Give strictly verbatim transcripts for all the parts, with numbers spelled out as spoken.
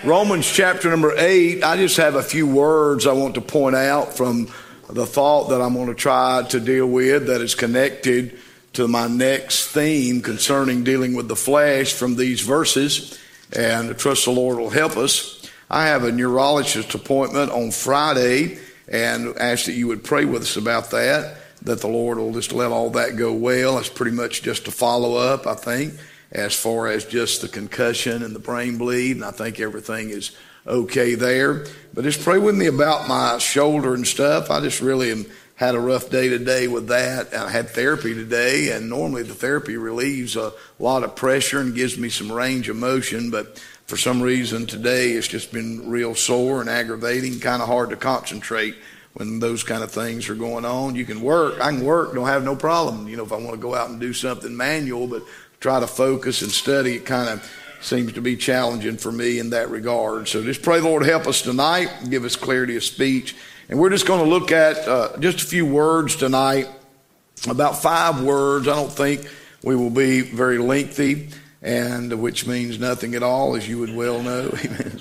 Romans chapter number eight, I just have a few words I want to point out from the thought that I'm going to try to deal with that is connected to my next theme concerning dealing with the flesh from these verses, and I trust the Lord will help us. I have a neurologist appointment on Friday and ask that you would pray with us about that, that the Lord will just let all that go well. It's pretty much just a follow-up, I think, as far as just the concussion and the brain bleed, and I think everything is okay there. But just pray with me about my shoulder and stuff. I just really am, had a rough day today with that. I had therapy today, and normally the therapy relieves a lot of pressure and gives me some range of motion, but for some reason today it's just been real sore and aggravating, kind of hard to concentrate when those kind of things are going on. You can work, I can work, don't have no problem, you know, if I want to go out and do something manual, but try to focus and study, it kind of seems to be challenging for me in that regard. So just pray the Lord help us tonight, give us clarity of speech. And we're just going to look at uh, just a few words tonight, about five words. I don't think we will be very lengthy, and which means nothing at all, as you would well know.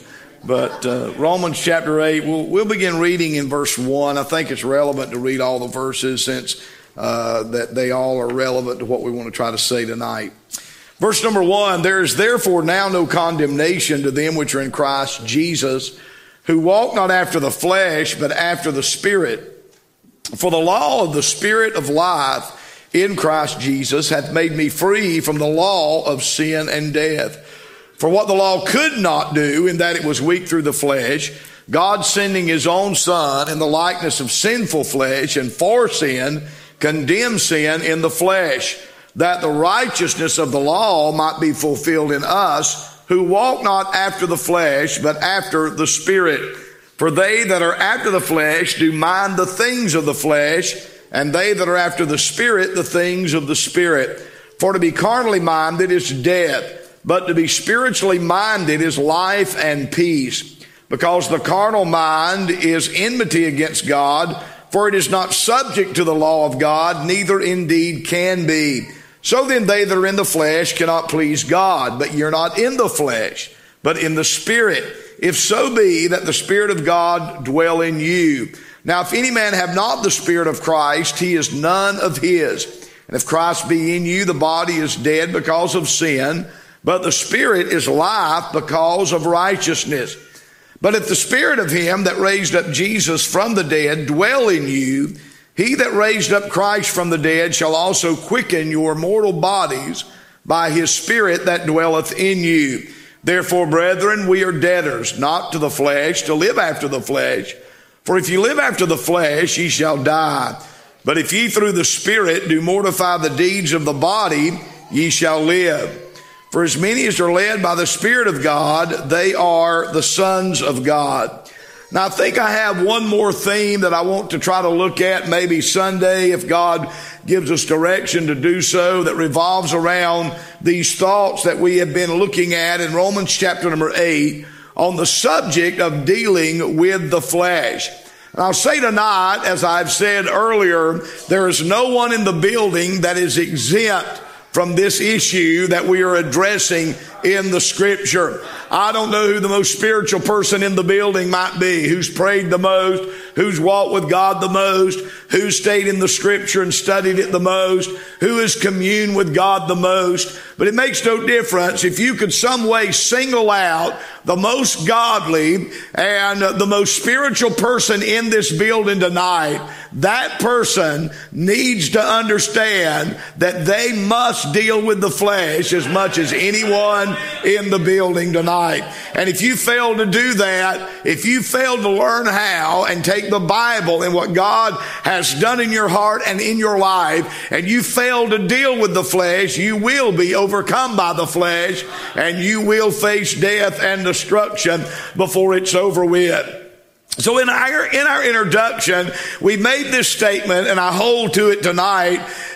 But uh, Romans chapter eight, we'll, we'll begin reading in verse one. I think it's relevant to read all the verses since uh, that they all are relevant to what we want to try to say tonight. Verse number one, there is therefore now no condemnation to them which are in Christ Jesus, who walk not after the flesh, but after the Spirit. For the law of the Spirit of life in Christ Jesus hath made me free from the law of sin and death. For what the law could not do, in that it was weak through the flesh, God sending his own Son in the likeness of sinful flesh, and for sin, condemned sin in the flesh, that the righteousness of the law might be fulfilled in us, who walk not after the flesh, but after the Spirit. For they that are after the flesh do mind the things of the flesh, and they that are after the Spirit the things of the Spirit. For to be carnally minded is death, but to be spiritually minded is life and peace. Because the carnal mind is enmity against God, for it is not subject to the law of God, neither indeed can be. So then they that are in the flesh cannot please God, but you're not in the flesh, but in the Spirit, if so be that the Spirit of God dwell in you. Now if any man have not the Spirit of Christ, he is none of his. And if Christ be in you, the body is dead because of sin, but the Spirit is life because of righteousness. But if the Spirit of him that raised up Jesus from the dead dwell in you, he that raised up Christ from the dead shall also quicken your mortal bodies by his Spirit that dwelleth in you. Therefore, brethren, we are debtors, not to the flesh, to live after the flesh. For if you live after the flesh, ye shall die. But if ye through the Spirit do mortify the deeds of the body, ye shall live. For as many as are led by the Spirit of God, they are the sons of God. Now, I think I have one more theme that I want to try to look at maybe Sunday, if God gives us direction to do so, that revolves around these thoughts that we have been looking at in Romans chapter number eight on the subject of dealing with the flesh. And I'll say tonight, as I've said earlier, there is no one in the building that is exempt from this issue that we are addressing in the Scripture. I don't know who the most spiritual person in the building might be, who's prayed the most, who's walked with God the most, who's stayed in the Scripture and studied it the most, who has communed with God the most. But it makes no difference. If you could some way single out the most godly and the most spiritual person in this building tonight, that person needs to understand that they must deal with the flesh as much as anyone in the building tonight. And if you fail to do that, if you fail to learn how and take the Bible and what God has done in your heart and in your life, and you fail to deal with the flesh, you will be overcome by the flesh, and you will face death and destruction before it's over with. So in our, in our introduction, we made this statement, and I hold to it tonight,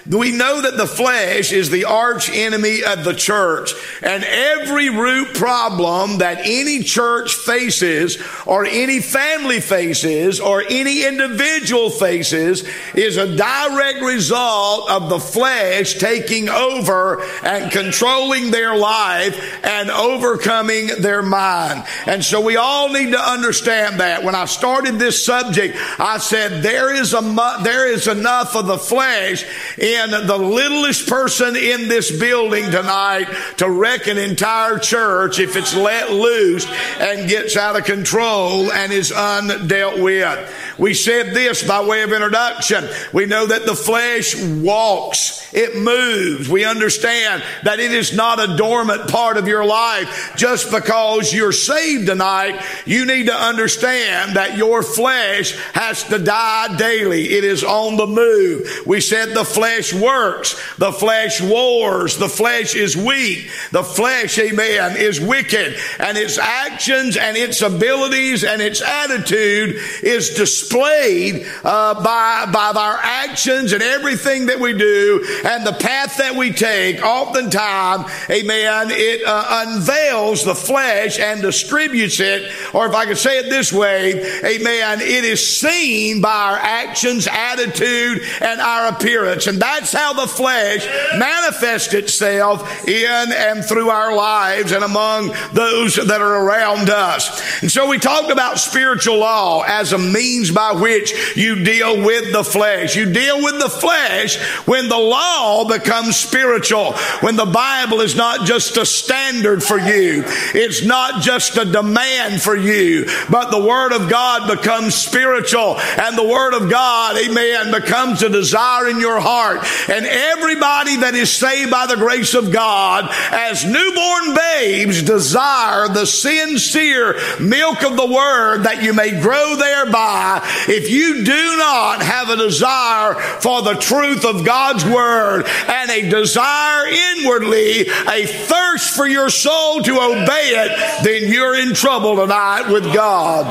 we know that the flesh is the arch enemy of the church. And every root problem that any church faces, or any family faces, or any individual faces, is a direct result of the flesh taking over and controlling their life and overcoming their mind. And so we all need to understand that. When I started this subject, I said there is a there is enough of the flesh in the littlest person in this building tonight to wreck an entire church if it's let loose and gets out of control and is undealt with. We said this by way of introduction. We know that the flesh walks. It moves. We understand that it is not a dormant part of your life. Just because you're saved tonight, you need to understand that your flesh has to die daily. It is on the move. We said the flesh works. The flesh wars. The flesh is weak. The flesh, amen, is wicked. And its actions and its abilities and its attitude is displayed uh, by, by our actions and everything that we do and the path that we take. Oftentimes, amen, it uh, unveils the flesh and distributes it. Or if I could say it this way, amen, it is seen by our actions, attitude, and our appearance. And that's how the flesh manifests itself in and through our lives and among those that are around us. And so we talked about spiritual law as a means by which you deal with the flesh. You deal with the flesh when the law becomes spiritual, when the Bible is not just a standard for you, it's not just a demand for you, but the Word of God becomes spiritual, and the Word of God, amen, becomes a desire in your heart. And everybody that is saved by the grace of God, as newborn babes, desire the sincere milk of the Word that you may grow thereby. If you do not have a desire for the truth of God's Word and a desire inwardly, a thirst for your soul to obey it, then you're in trouble tonight with God.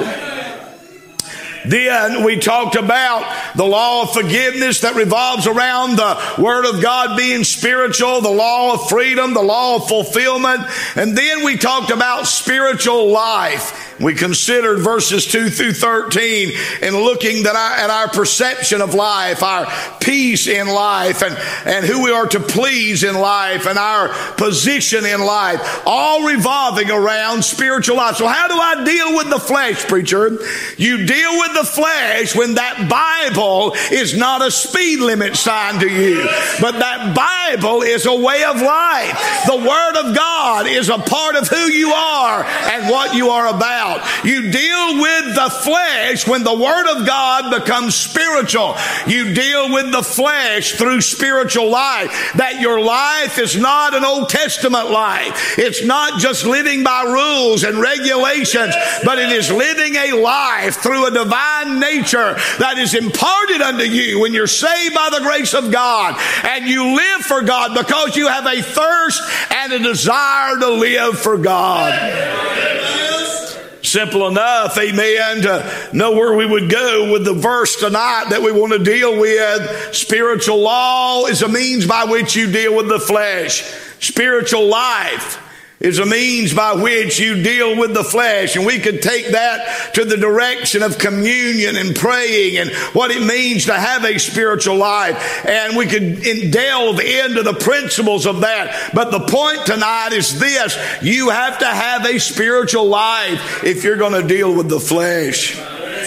Then we talked about the law of forgiveness that revolves around the Word of God being spiritual, the law of freedom, the law of fulfillment. And then we talked about spiritual life. We considered verses two through thirteen and looking that our, at our perception of life, our peace in life, and, and who we are to please in life, and our position in life, all revolving around spiritual life. So how do I deal with the flesh, preacher? You deal with the flesh when that Bible is not a speed limit sign to you, but that Bible is a way of life. The Word of God is a part of who you are and what you are about. You deal with the flesh when the Word of God becomes spiritual. You deal with the flesh through spiritual life. That your life is not an Old Testament life. It's not just living by rules and regulations, but it is living a life through a divine nature that is imparted unto you when you're saved by the grace of God. And you live for God because you have a thirst and a desire to live for God. Simple enough, amen, to know where we would go with the verse tonight that we want to deal with. Spiritual law is a means by which you deal with the flesh. Spiritual life is a means by which you deal with the flesh. And we could take that to the direction of communion and praying and what it means to have a spiritual life. And we could delve into the principles of that. But the point tonight is this: you have to have a spiritual life if you're going to deal with the flesh.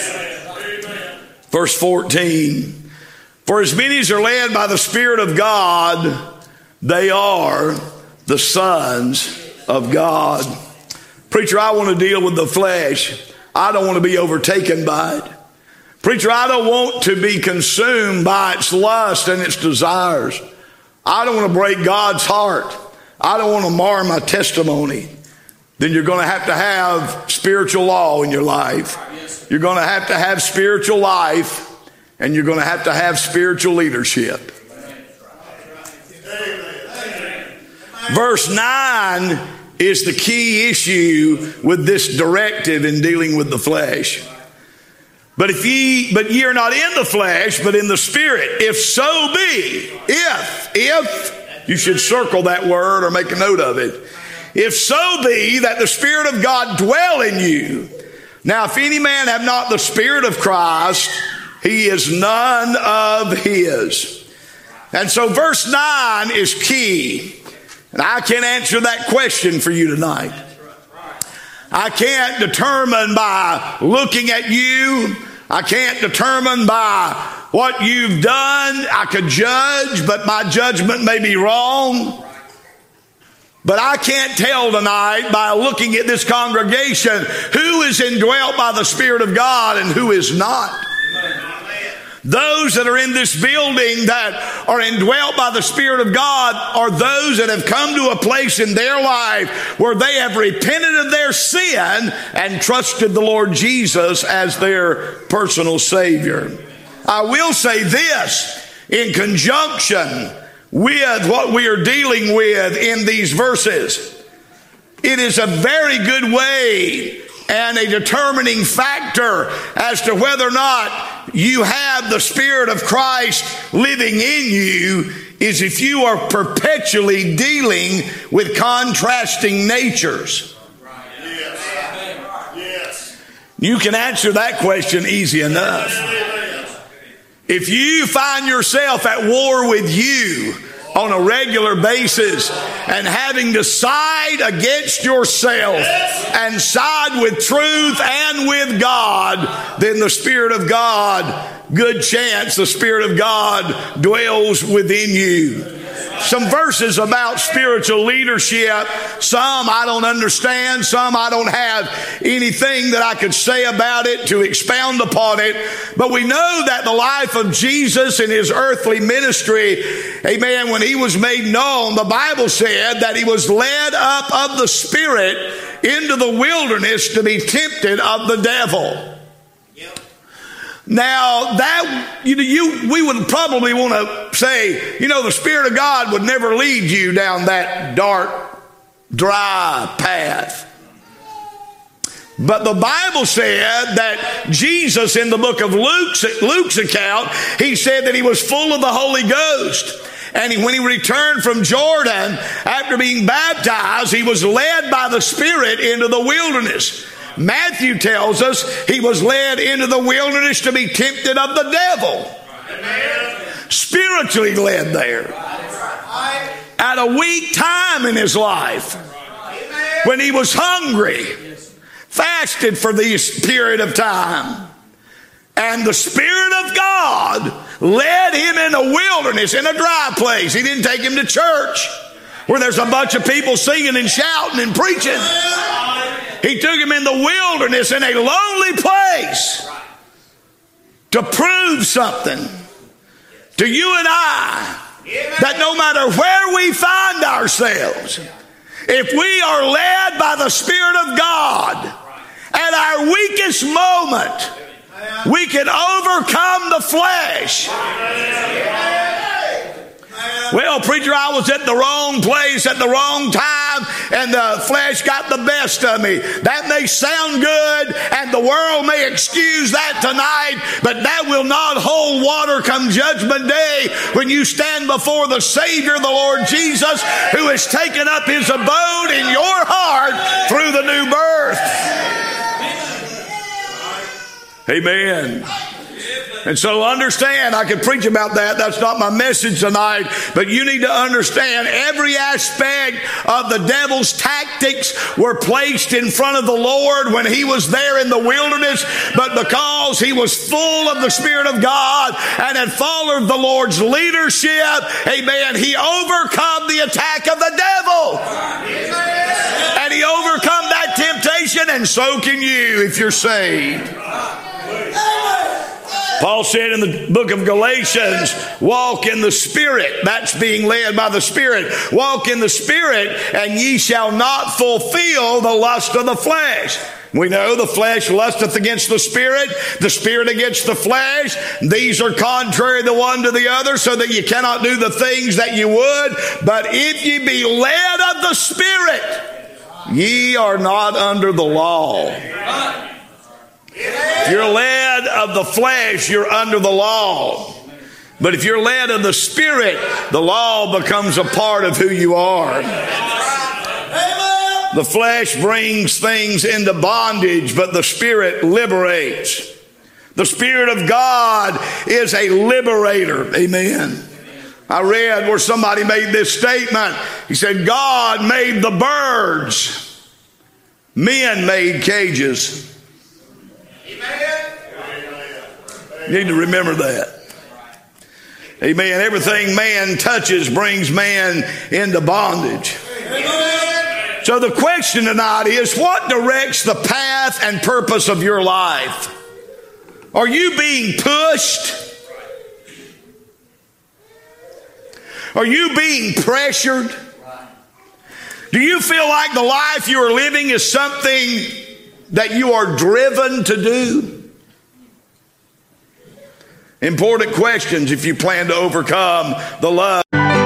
Verse fourteen, for as many as are led by the Spirit of God, they are the sons of God. Preacher, I want to deal with the flesh. I don't want to be overtaken by it. Preacher, I don't want to be consumed by its lust and its desires. I don't want to break God's heart. I don't want to mar my testimony. Then you're going to have to have spiritual law in your life. You're going to have to have spiritual life, and you're going to have to have spiritual leadership. Verse nine is the key issue with this directive in dealing with the flesh. But if ye, but ye are not in the flesh, but in the Spirit. If so be, if, if, you should circle that word or make a note of it. If so be that the Spirit of God dwell in you. Now, if any man have not the Spirit of Christ, he is none of his. And so verse nine is key. And I can't answer that question for you tonight. I can't determine by looking at you. I can't determine by what you've done. I could judge, but my judgment may be wrong. But I can't tell tonight by looking at this congregation who is indwelt by the Spirit of God and who is not. Those that are in this building that are indwelt by the Spirit of God are those that have come to a place in their life where they have repented of their sin and trusted the Lord Jesus as their personal Savior. I will say this in conjunction with what we are dealing with in these verses. It is a very good way and a determining factor as to whether or not you have the Spirit of Christ living in you is if you are perpetually dealing with contrasting natures. You can answer that question easy enough. If you find yourself at war with you on a regular basis and having to side against yourself and side with truth and with God, then the Spirit of God, good chance the Spirit of God dwells within you. Some verses about spiritual leadership. Some I don't understand. Some I don't have anything that I could say about it to expound upon it. But we know that the life of Jesus in his earthly ministry, amen, when he was made known, the Bible said that he was led up of the Spirit into the wilderness to be tempted of the devil. Now that, you know, you, we would probably want to say, you know, the Spirit of God would never lead you down that dark, dry path. But the Bible said that Jesus in the book of Luke's, Luke's account, he said that he was full of the Holy Ghost. And when he returned from Jordan, after being baptized, he was led by the Spirit into the wilderness. Matthew tells us he was led into the wilderness to be tempted of the devil. Amen. Spiritually led there. At a weak time in his life. When he was hungry. Fasted for this period of time. And the Spirit of God led him in a wilderness, in a dry place. He didn't take him to church where there's a bunch of people singing and shouting and preaching. He took him in the wilderness in a lonely place to prove something to you and I, that no matter where we find ourselves, if we are led by the Spirit of God at our weakest moment, we can overcome the flesh. Well, preacher, I was at the wrong place at the wrong time and the flesh got the best of me. That may sound good and the world may excuse that tonight, but that will not hold water come judgment day when you stand before the Savior, the Lord Jesus, who has taken up his abode in your heart through the new birth. Amen. And so understand, I could preach about that. That's not my message tonight. But you need to understand every aspect of the devil's tactics were placed in front of the Lord when he was there in the wilderness. But because he was full of the Spirit of God and had followed the Lord's leadership, amen, he overcome the attack of the devil. And he overcome that temptation, and so can you if you're saved. Paul said in the book of Galatians, walk in the Spirit. That's being led by the Spirit. Walk in the Spirit, and ye shall not fulfill the lust of the flesh. We know the flesh lusteth against the Spirit, the Spirit against the flesh. These are contrary the one to the other, so that you cannot do the things that you would. But if ye be led of the Spirit, ye are not under the law. If you're led of the flesh, you're under the law. But if you're led of the Spirit, the law becomes a part of who you are. The flesh brings things into bondage, but the Spirit liberates. The Spirit of God is a liberator. Amen. I read where somebody made this statement. He said, God made the birds. Men made cages. You need to remember that. Amen. Everything man touches brings man into bondage. So the question tonight is, what directs the path and purpose of your life? Are you being pushed? Are you being pressured? Do you feel like the life you are living is something that you are driven to do? Important questions if you plan to overcome the love.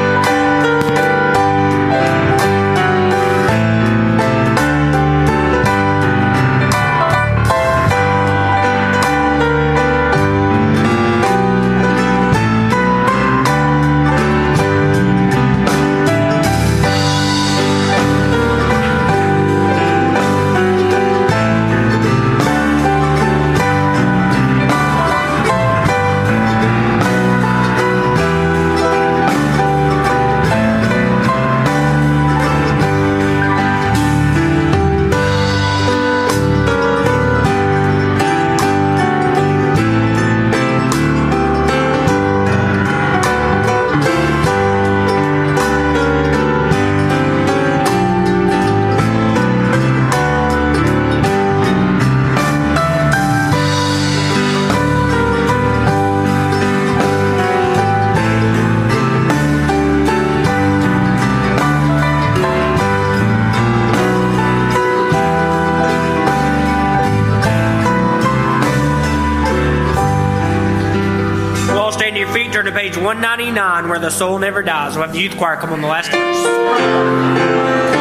Turn to page one ninety-nine, Where the Soul Never Dies. We'll have the youth choir come on the last verse.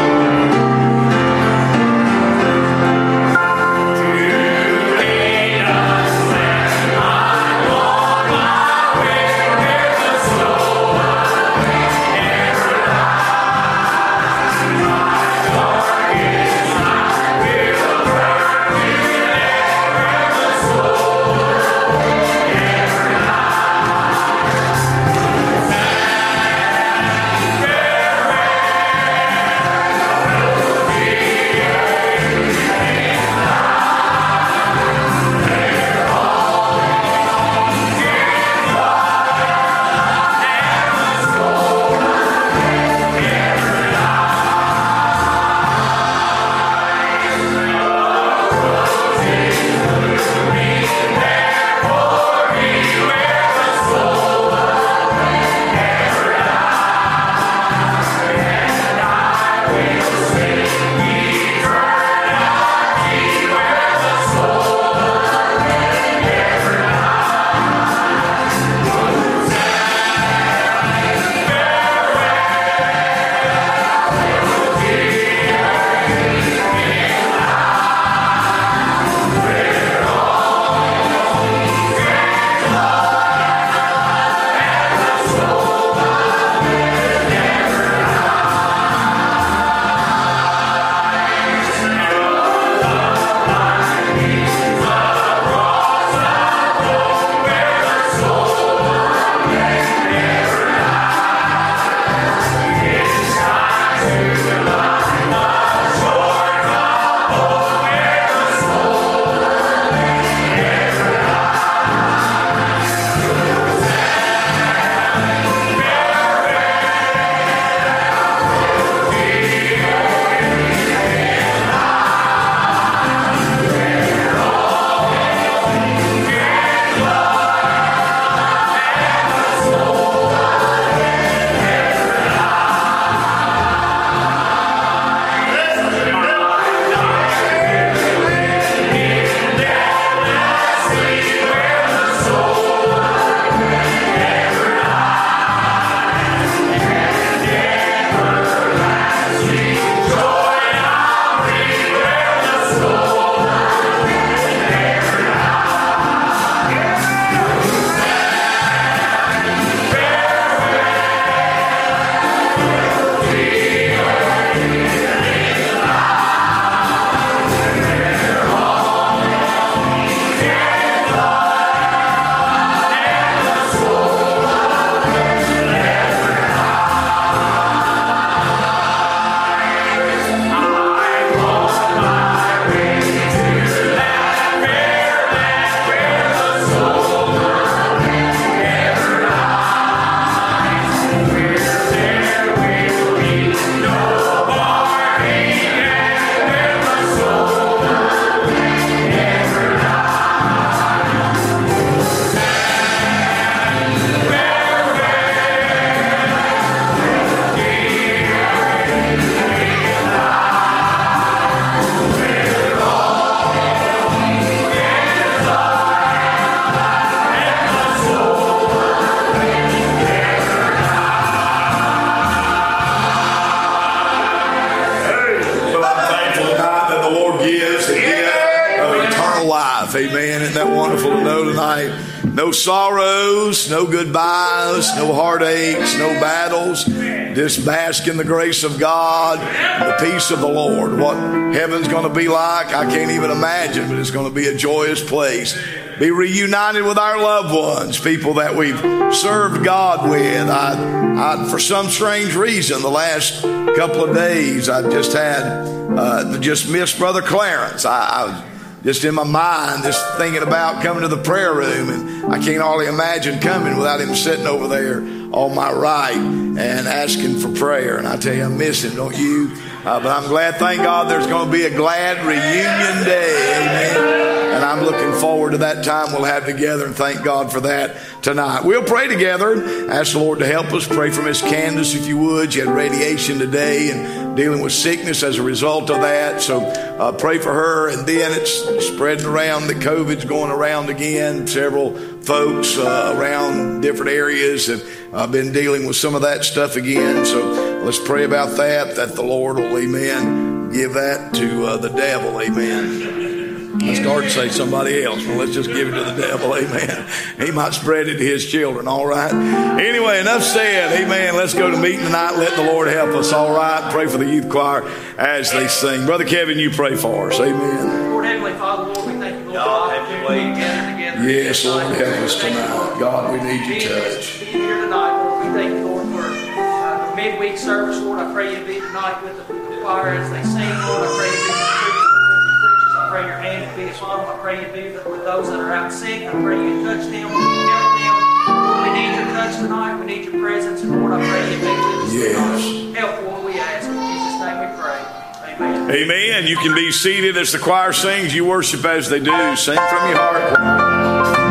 life. Amen. Isn't that wonderful to know tonight? No sorrows, no goodbyes, no heartaches, no battles. Just bask in the grace of God and the peace of the Lord. What heaven's going to be like, I can't even imagine, but it's going to be a joyous place. Be reunited with our loved ones, people that we've served God with. I, I, for some strange reason, the last couple of days, I just had, uh, just missed Brother Clarence. I, I was just in my mind, just thinking about coming to the prayer room, and I can't hardly imagine coming without him sitting over there on my right and asking for prayer. And I tell you, I miss him, don't you? Uh, but I'm glad, thank God, there's going to be a glad reunion day. Amen. And I'm looking forward to that time we'll have together, and thank God for that tonight. We'll pray together. Ask the Lord to help us. Pray for Miss Candace, if you would. She had radiation today and dealing with sickness as a result of that. So uh, pray for her. And then it's spreading around that COVID's going around again. Several folks uh, around different areas have uh, been dealing with some of that stuff again. So let's pray about that, that the Lord will, amen, give that to uh, the devil, amen. I started to say somebody else, but let's just give it to the devil, amen. He might spread it to his children, all right? Anyway, enough said, amen. Let's go to meeting tonight. Let the Lord help us, all right? Pray for the youth choir as they sing. Brother Kevin, you pray for us, amen. Lord, Heavenly Father, Lord, we thank you, Lord, God, have your way together together. Yes, Lord, help us tonight. God, we need your touch. Being here tonight, Lord, we thank you, Lord, for uh, the midweek service, Lord. I pray you be tonight with the, the choir as they sing, Lord. I pray you be with the preachers, Lord, as they preach. I pray your hand be upon them. I pray you be with those that are out sick. I pray you touch them, help them. Lord, we need your touch tonight. We need your presence. And Lord, I pray you be with us yes. tonight. Help, Lord, we ask. In Jesus' name we pray. Amen. Amen. You can be seated as the choir sings. You worship as they do. Sing from your heart.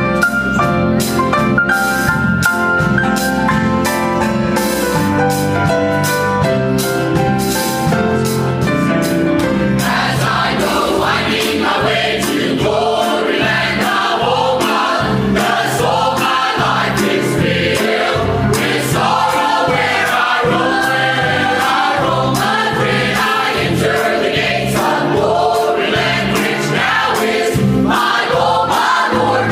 My, oh, my Lord.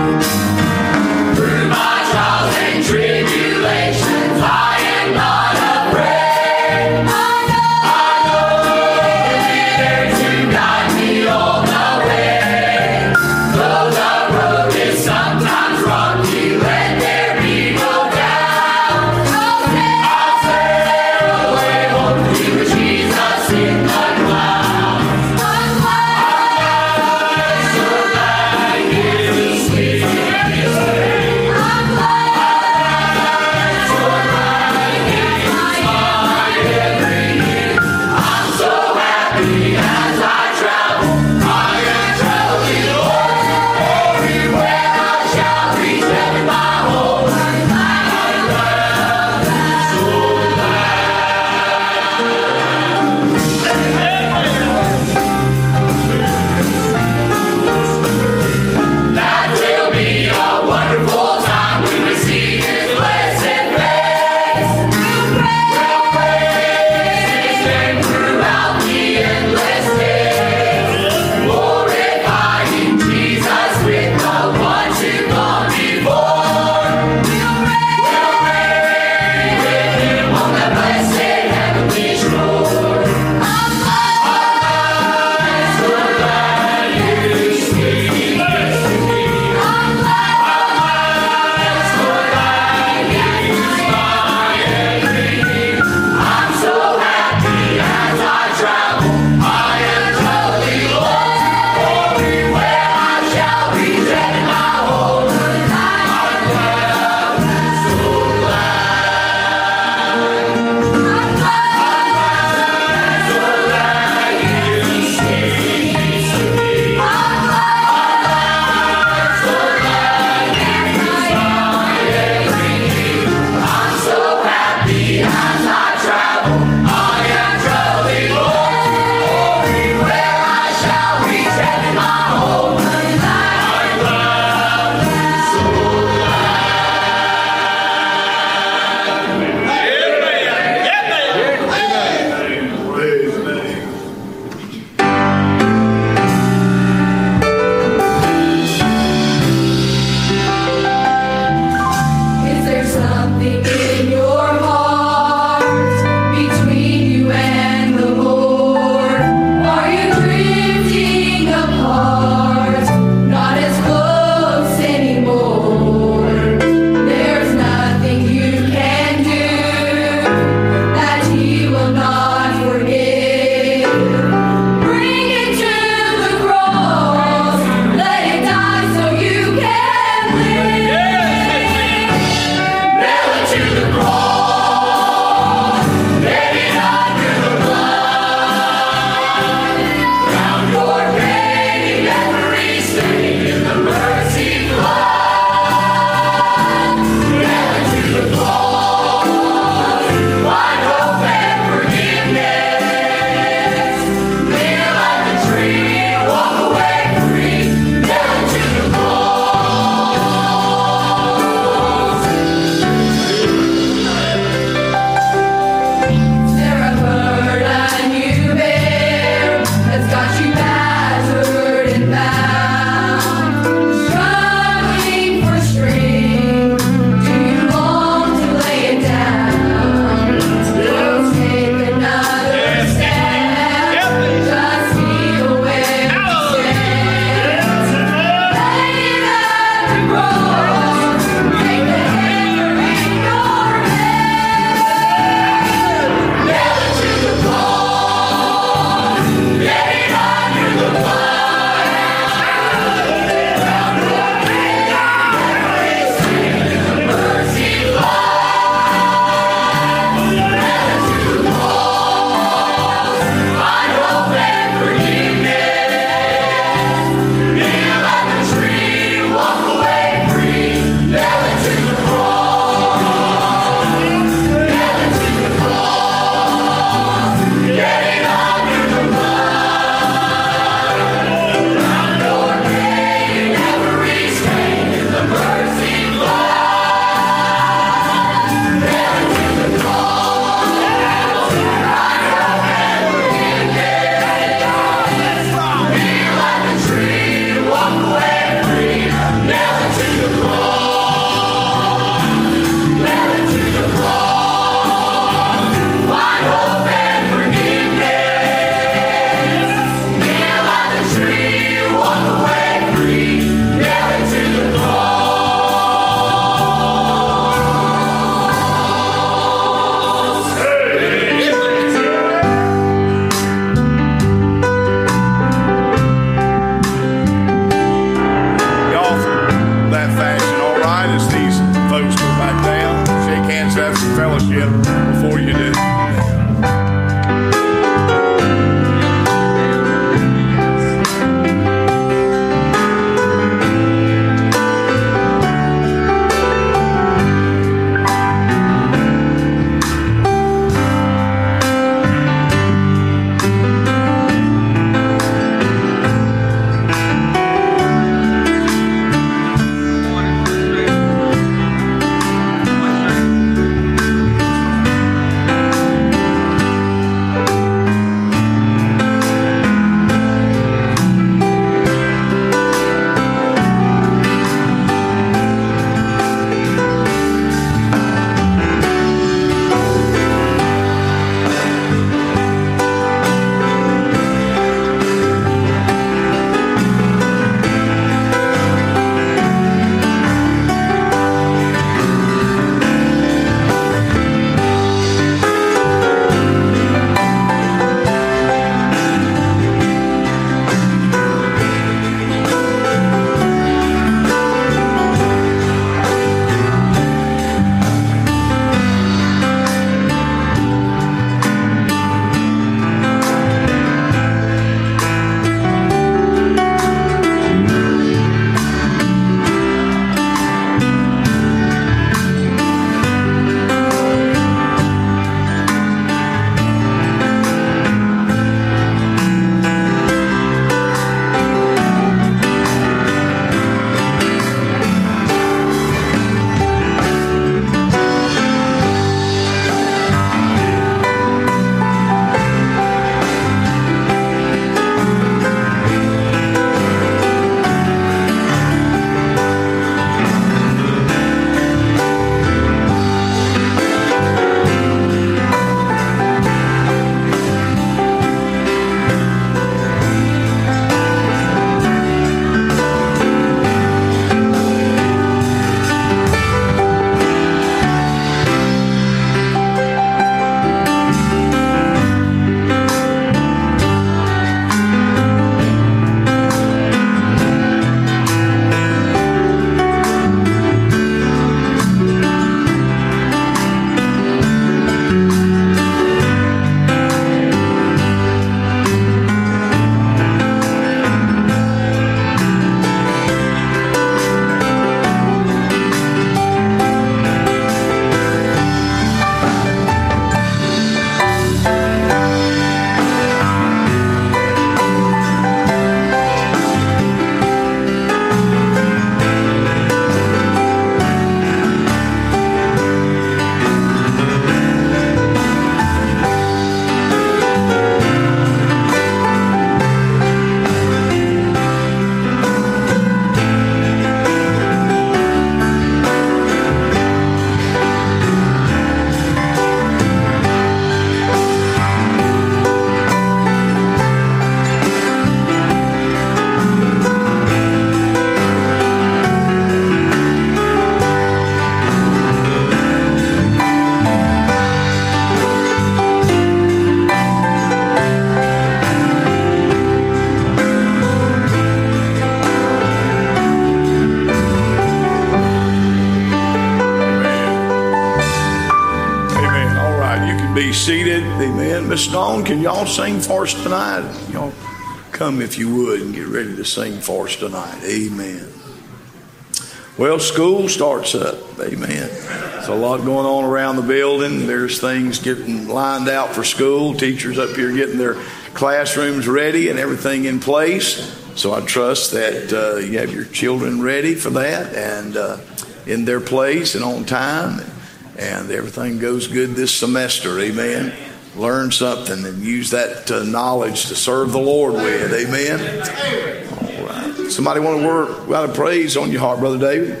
listening on, can y'all sing for us tonight? Y'all come if you would and get ready to sing for us tonight. Amen. Well, school starts up. Amen. There's a lot going on around the building. There's things getting lined out for school. Teachers up here getting their classrooms ready and everything in place. So I trust that uh, you have your children ready for that and uh, in their place and on time. And everything goes good this semester. Amen. Learn something and use that uh, knowledge to serve the Lord with. Amen. All right. Somebody want to work without a praise on your heart, Brother David?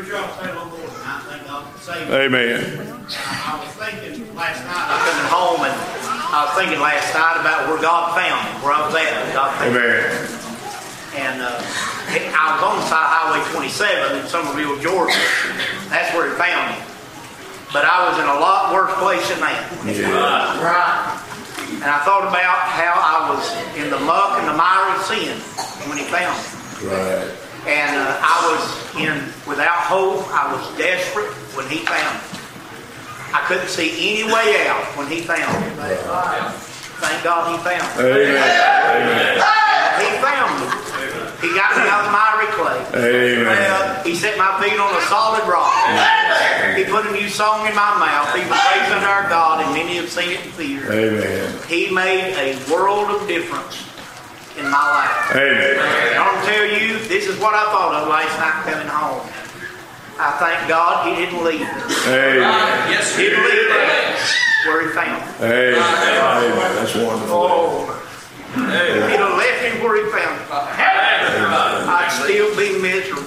Amen. I was thinking last night, I was coming home and I was thinking last night about where God found me, where I was at. God found Amen. me. And uh, it, I was on the side of Highway twenty-seven in Somerville, Georgia. That's where He found me. But I was in a lot worse place than that. Yeah. Right. And I thought about how I was in the muck and the mire of sin when He found me. Right. And uh, I was in without hope. I was desperate when He found me. I couldn't see any way out when He found me. Thank God He found me. Amen. He found me. He got me out of the miry clay. Amen. He set my feet on a solid rock. He put a new song in my mouth. He was praised unto our God, and many have seen it in fear. Amen. He made a world of difference in my life. Amen. And I'm going to tell you, this is what I thought of last night coming home. I thank God He didn't leave me. Amen. Yes, He didn't leave me where He found me. Amen. Amen. That's wonderful. Oh, if He'd have left me where He found me, I'd still be miserable.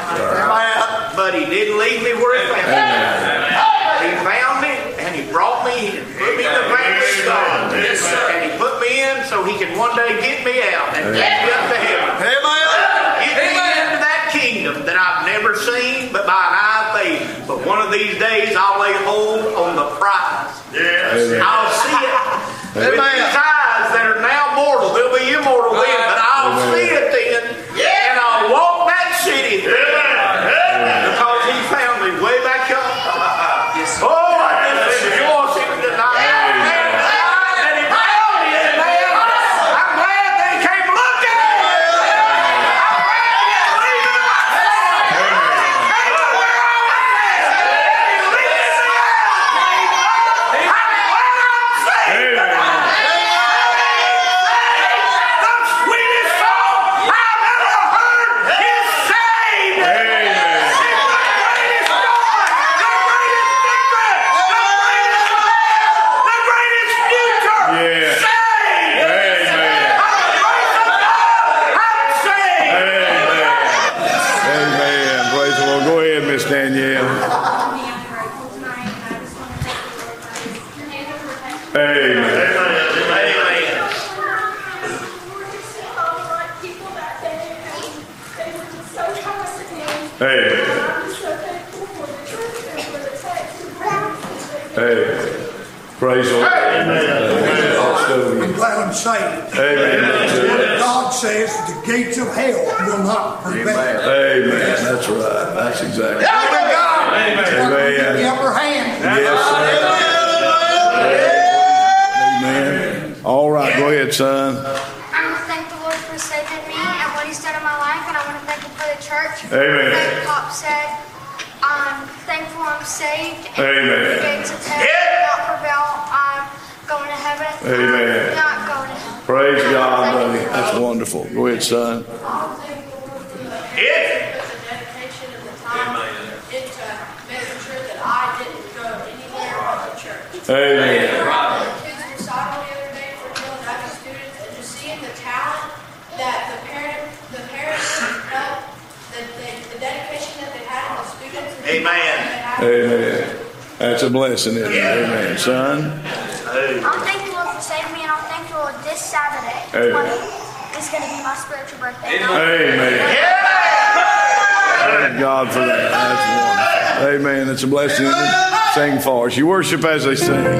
But He didn't leave me where He found me. He found me and He brought me in, put me in the family of God, and He put me in so He could one day get me out and take me up to heaven. Get me into that kingdom that I've never seen but by an eye of faith. But one of these days I'll lay hold on the prize. I'll see it with these eyes that are now mortal. They'll be immortal then, but I'll see it then, and I'll walk that city because He found me way back up. Oh, I just rejoice Him tonight. And He found me, amen. I'm glad they came looking. I'm glad He didn't leave me myself. He came to where I was at. He leaded me out. I'm glad I'm saved tonight. The sweetest song I've ever heard is saved. It's the greatest joy, the greatest victory, the greatest love, the greatest future. Yeah. Saved. Amen. By the grace of God, I'm saved. Amen. Amen. Praise the Lord. Go ahead, Miss Danielle. Amen. Amen. Amen. Amen. Praise the Lord. I'm glad I'm saved. Amen. God says the gates of hell will not prevail. Amen. That's right. That's exactly. Amen. Amen. The upper hand. Yes, sir. Amen. All right. Go ahead, son. I want to thank the Lord for saving me and what He's done in my life, and I want to thank Him for the church. Amen. Like Pop said, I'm thankful I'm saved. And Amen. the gates of hell will not prevail. I'm going to heaven. Amen. I'm not going to hell. Praise God, buddy. That's wonderful. Go ahead, son. Yeah. Dedication of the time into making sure that I didn't go anywhere but the church. Amen. Kids recital the other day for Hill Baptist students, and just seeing the talent that the parent, the parents felt, that they, the dedication that they had in the students. and the Amen. talent they had. Amen. That's a blessing, isn't it? Amen. Son. I'm thankful for saving me, and I'm thankful this Saturday. Amen. It's going to be my spiritual birthday. Amen. Thank God for that. That's wonderful. Amen. It's a blessing. Sing for us. You worship as they sing.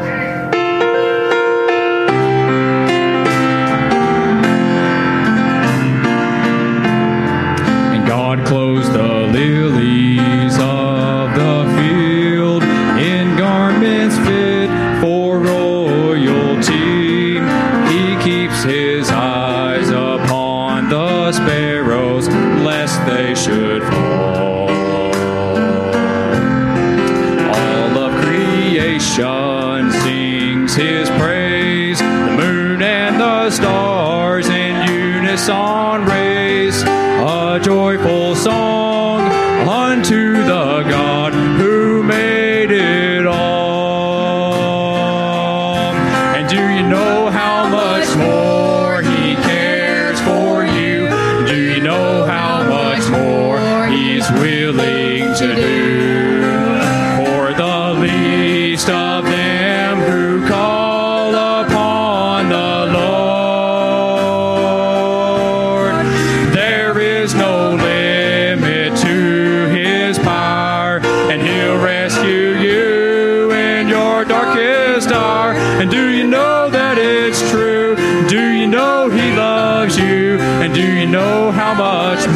God clothes the lilies of the field in garments fit for royalty. the stars in unison raise a joyful song unto the God who made it all. And do you know how much more He cares for you? Do you know how much more He's willing to do for the least of them who call upon the Lord? There is no limit to His power, and He'll rescue you in your darkest hour. And do you know that it's true? Do you know He loves you? And do you know how much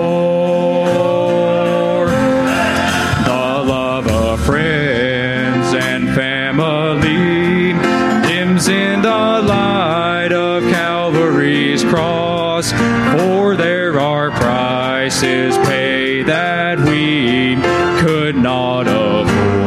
more? The love of friends and family dims in the light of Calvary's cross, for there are prices paid that we could not afford.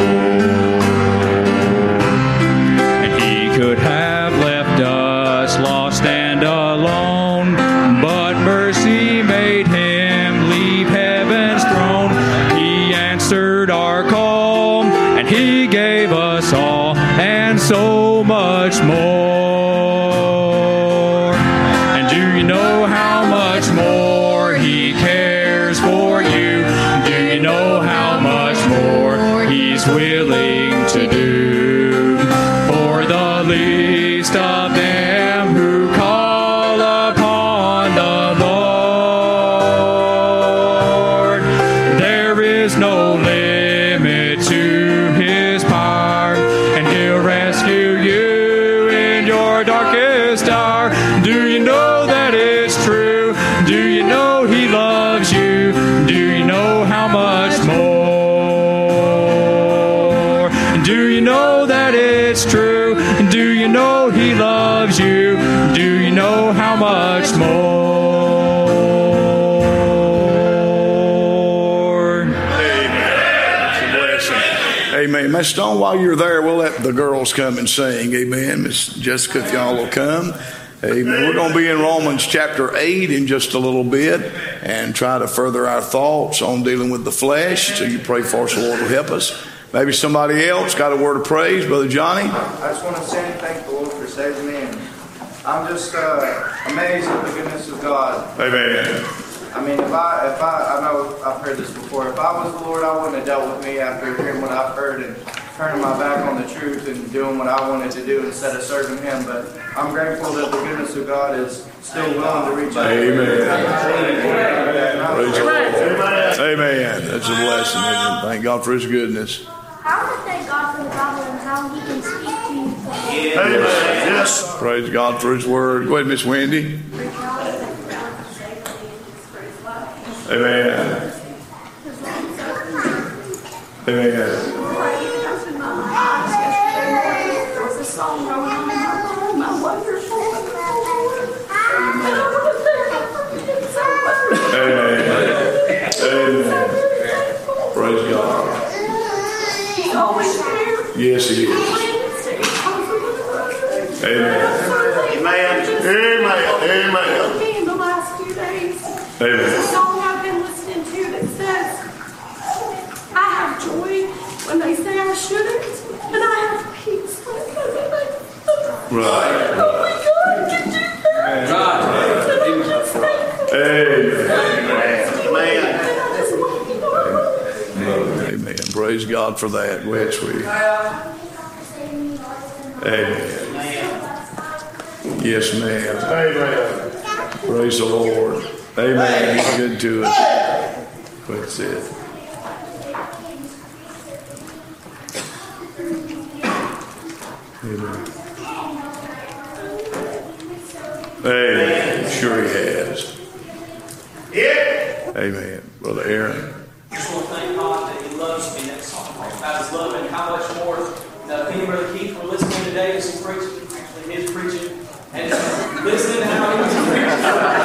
And He could have left us lost and alone, but mercy made Him leave heaven's throne. He answered our call, and He gave us all, and so much more. And do you know how much more He cares for you? Do you know how much more He's willing to do for the least of them who call upon the Lord? There is no limit to His power, and He'll rescue you in your darkest hour. Do you know that it's true? Do you know He loves you? Do you know how much more? Do you know that it's true? Do you know He loves you? Do you know how much more? Amen. Miss Stone, while you're there, we'll let the girls come and sing. Amen. Miss Jessica, if y'all will come. Amen. We're going to be in Romans chapter eight in just a little bit and try to further our thoughts on dealing with the flesh. So you pray for us, the Lord will help us. Maybe somebody else got a word of praise, Brother Johnny. I just want to say and thank the Lord for saving me. And I'm just uh, amazed at the goodness of God. Amen. I mean, if I, if I, I know I've heard this before. If I was the Lord, I wouldn't have dealt with me after hearing what I've heard and turning my back on the truth and doing what I wanted to do instead of serving Him. But I'm grateful that the goodness of God is still willing to reach out. Amen. Praise the Lord. Amen. That's a blessing, isn't it? Thank God for His goodness. I want to thank God for the Bible and how He can speak to you. Amen. Yes. Praise God for His word. Go ahead, Miss Wendy. Amen. Amen. Amen. Amen. Praise God. Yes, He is. Amen. Amen. Amen. Amen. In the last few days, Amen. there's a song I've been listening to that says, I have joy when they say I shouldn't, and I have peace when they say they Right. Oh my God, you do that. And I'm just thankful. Amen. And I just love you, Lord. Amen. Praise God for that. Go ahead, sweetie. Amen. Yes, ma'am. Amen. Praise the Lord. Amen. He's good to us. That's it. Amen. Amen. Sure He has. Amen. Brother Aaron. I just want to thank God that He loves me. That song about His love and how much more. Now, if any Brother Keith were listening today as he preached, actually his preaching, and listening to how he was preaching,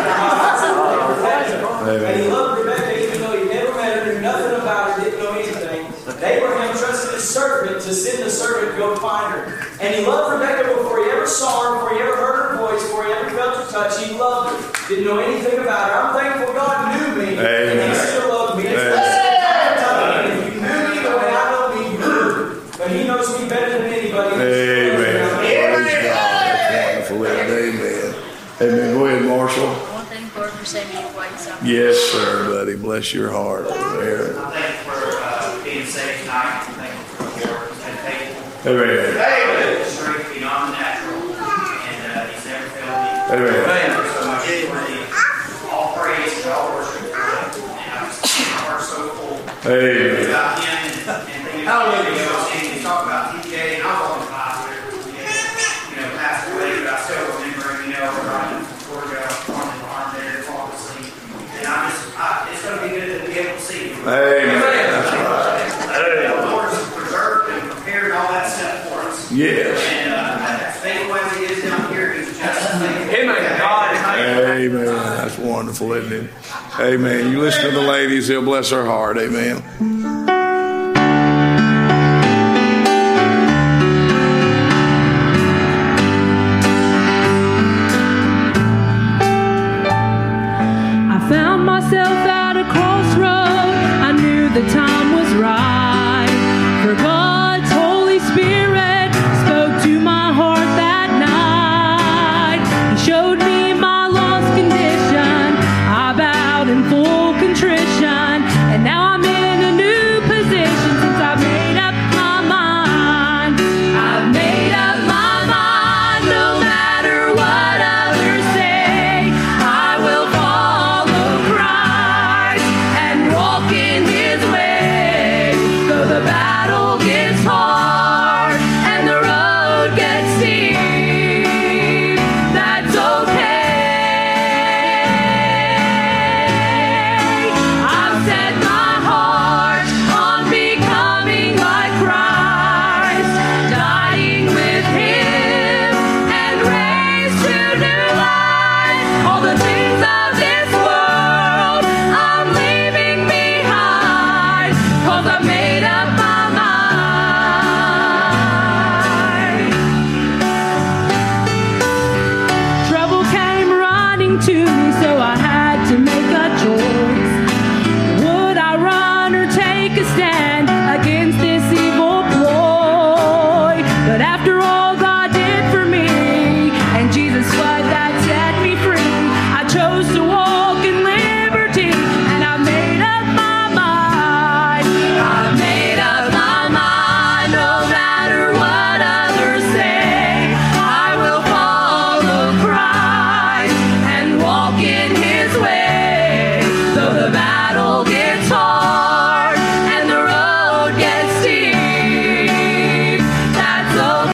and he loved Rebecca even though he never met her, knew nothing about her, didn't know anything. Abraham trusted his servant to send the servant to go find her. And he loved Rebecca before he ever saw her, before he ever heard her voice, before he ever much. He loved her. Didn't know anything about her. I'm thankful God knew me. Amen. And He still loved me. It's Amen. the second time. If you knew me the way I know me, you knew her. But He knows me better than anybody. Amen. Praise God. That's wonderful. Amen. Amen. Go ahead, Marshall. I want to thank the Lord for saving me while He's up. Yes, sir, buddy. Bless your heart. Aaron. I'm thankful for uh, being saved tonight. I'm thankful for the Lord. He's been faithful. Amen. David, strength beyond the natural, and uh, He's never failed me. Amen. Thank you so much for the all praise and all worship for Him. And I'm just my heart's so full. Amen. About Him and, and thinking about the videos, and you talk about T J, and I was on the class there, and, you know, passed away, but I still remember, you know, running from Georgia on the farm there, falling asleep. And I just, I, it's going to be good to be able to see you. Amen. That's right. The Lord's preserved and prepared all that stuff for us. Yes. And uh, as faithful as He is down here, He's just as faithful. Amen. God is Amen. That's wonderful, isn't it? Amen. You listen to the ladies, He'll bless her heart. Amen. I found myself at a crossroad. I knew the time was right. For God's Holy Spirit spoke to my heart that night. He showed me